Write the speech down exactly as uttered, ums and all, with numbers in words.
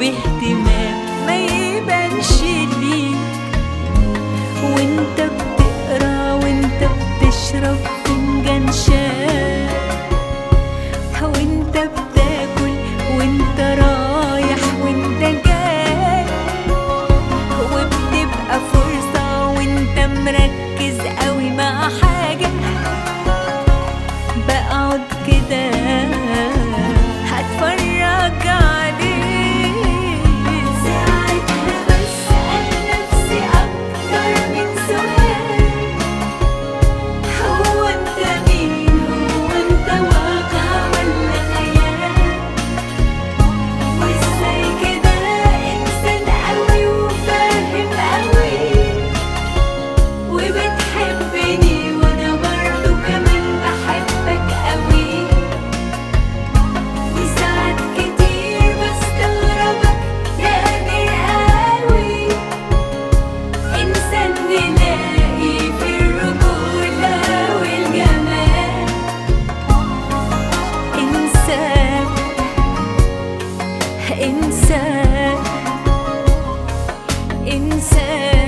وباهتمام ما يبانش ليك، وانت بتقرا وانت بتشرب فنجان شاي، وانت بتاكل وانت رايح وانت جاي، وبتبقى فرصة وانت مركز قوي مع حاجة. بقعد كده هتفرج عليك، ساعتها بسأل نفسي أكتر من سؤال: هو انت مين؟ هو انت واقع ولا خيال؟ وازاي كده انسان قوي وفاهم قوي وبتحبني وانا برضو كمان بحبك قوي؟ وساعات كتير بستغربك يا قادر قوي، انسان نلاقي في الرجولة والجمال، انسان انسان انسان